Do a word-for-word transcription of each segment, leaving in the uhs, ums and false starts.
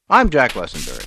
I'm Jack Lessenberry.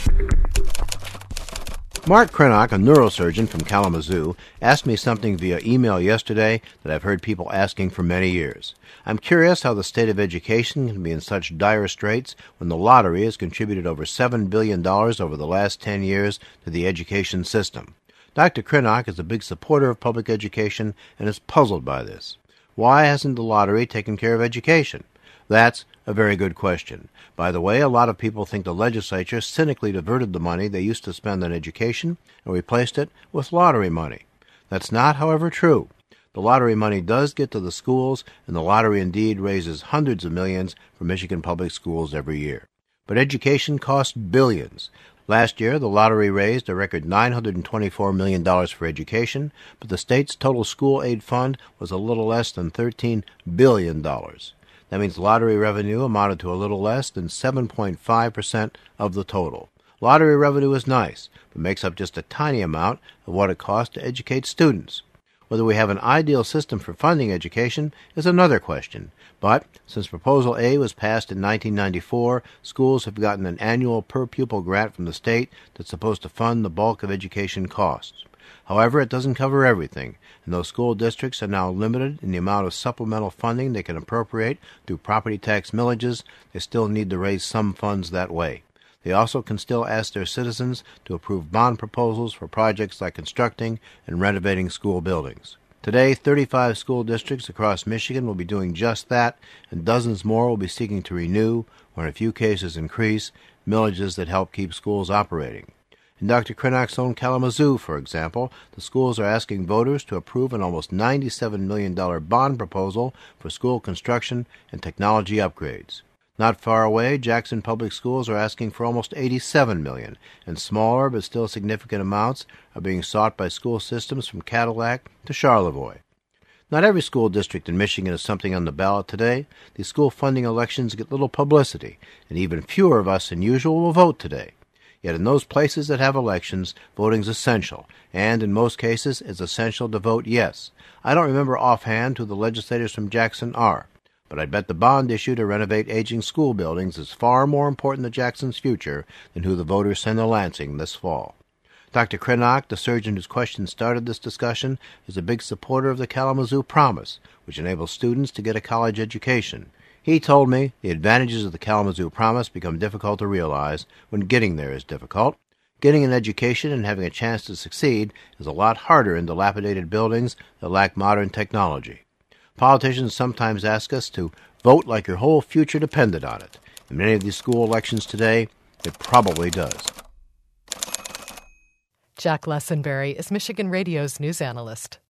Mark Crennock, a neurosurgeon from Kalamazoo, asked me something via email yesterday that I've heard people asking for many years. I'm curious how the state of education can be in such dire straits when the lottery has contributed over seven billion dollars over the last ten years to the education system. Doctor Crennock is a big supporter of public education and is puzzled by this. Why hasn't the lottery taken care of education? That's a very good question. By the way, a lot of people think the legislature cynically diverted the money they used to spend on education and replaced it with lottery money. That's not, however, true. The lottery money does get to the schools, and the lottery indeed raises hundreds of millions for Michigan public schools every year. But education costs billions. Last year, the lottery raised a record nine hundred twenty-four million dollars for education, but the state's total school aid fund was a little less than thirteen billion dollars. That means lottery revenue amounted to a little less than seven point five percent of the total. Lottery revenue is nice, but makes up just a tiny amount of what it costs to educate students. Whether we have an ideal system for funding education is another question. But since Proposal A was passed in nineteen ninety-four, schools have gotten an annual per-pupil grant from the state that's supposed to fund the bulk of education costs. However, it doesn't cover everything, and those school districts are now limited in the amount of supplemental funding they can appropriate through property tax millages. They still need to raise some funds that way. They also can still ask their citizens to approve bond proposals for projects like constructing and renovating school buildings. Today, thirty-five school districts across Michigan will be doing just that, and dozens more will be seeking to renew, or in a few cases increase, millages that help keep schools operating. In Doctor Crennock's own Kalamazoo, for example, the schools are asking voters to approve an almost ninety-seven million dollars bond proposal for school construction and technology upgrades. Not far away, Jackson Public Schools are asking for almost eighty-seven million dollars, and smaller but still significant amounts are being sought by school systems from Cadillac to Charlevoix. Not every school district in Michigan is something on the ballot today. These school funding elections get little publicity, and even fewer of us than usual will vote today. Yet in those places that have elections, voting's essential, and in most cases it's essential to vote yes. I don't remember offhand who the legislators from Jackson are, but I'd bet the bond issue to renovate aging school buildings is far more important to Jackson's future than who the voters send to Lansing this fall. Doctor Crennock, the surgeon whose question started this discussion, is a big supporter of the Kalamazoo Promise, which enables students to get a college education. He told me the advantages of the Kalamazoo Promise become difficult to realize when getting there is difficult. Getting an education and having a chance to succeed is a lot harder in dilapidated buildings that lack modern technology. Politicians sometimes ask us to vote like your whole future depended on it. In many of these school elections today, it probably does. Jack Lessenberry is Michigan Radio's news analyst.